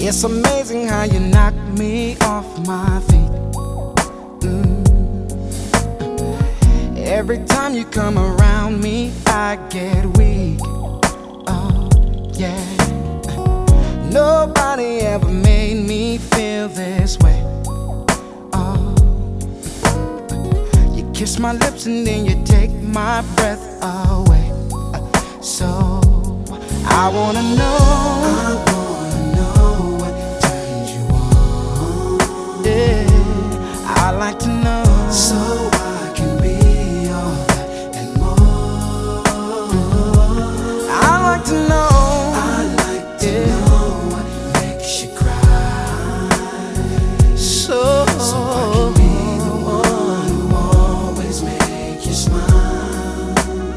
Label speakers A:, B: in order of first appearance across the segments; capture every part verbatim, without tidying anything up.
A: It's amazing how you knock me off my feet. Mm. Every time you come around me, I get weak. Oh, yeah. Nobody ever made me feel this way. Oh, you kiss my lips and then you take my breath away. So I wanna know, I wanna know what turns you on. Yeah, I like to know, so I can be all that and more. I like to know, I like to yeah. know what makes you cry. So, so I can be the one who always make you smile.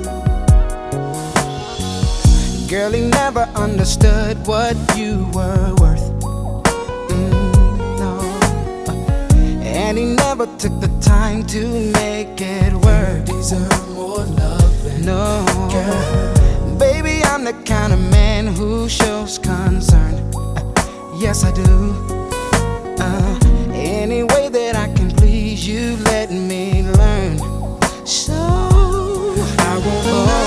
A: Girl, he never understood what you were worth. Mm, no. And he never took the time to make it work. You deserve more love, no, girl. Baby, I'm the kind of man who shows concern. Yes, I do. Uh, any way that I can please you, let me learn. So I won't know.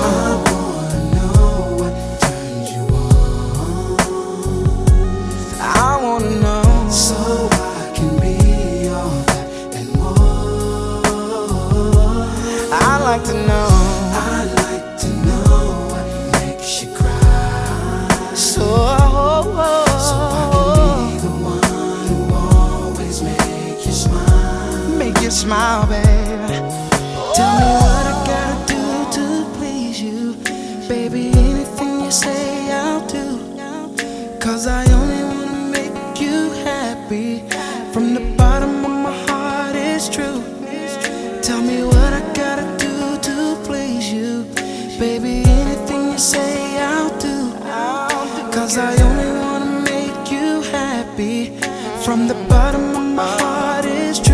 A: I like to know, I like to know what makes you cry. So, so I can be the one who always make you smile. Make you smile, baby. Tell me what I gotta do to please you. Baby, anything you say I'll do. Cause I only wanna make you happy. From the bottom of my heart, it's true. Tell me what I gotta do to please you. Baby, anything you say I'll do. Cause I only wanna make you happy. From the bottom of my heart, it's true.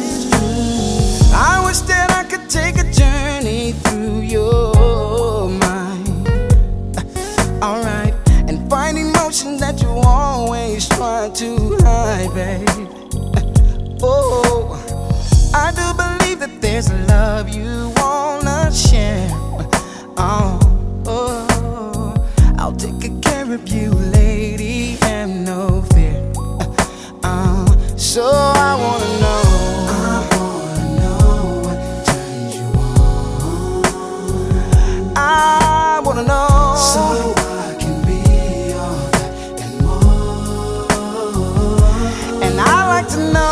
A: I wish that I could take a journey through your mind. Alright, and find emotions that you always try to hide, babe. Oh, I do believe that there's a love you wanna share. Oh, oh, I'll take good care of you, lady, have no fear. Uh, so I wanna know, I wanna know what turns you on. I wanna know, so I can be all that and more. And I like to know,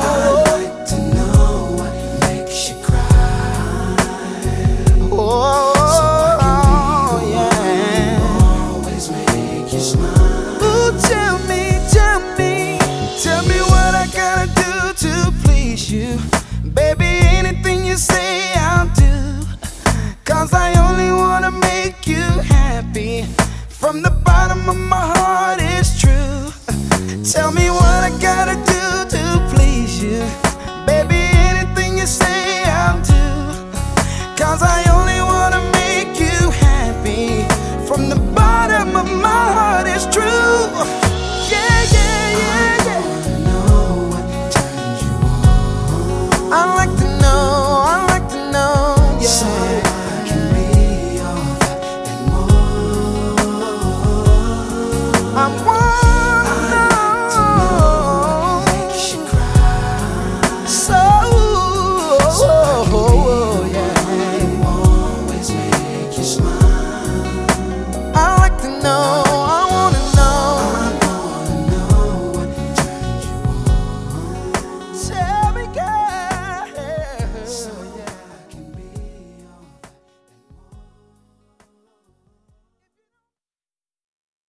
A: you. Baby, anything you say I'll do. Cause I only wanna make you happy. From the bottom of my heart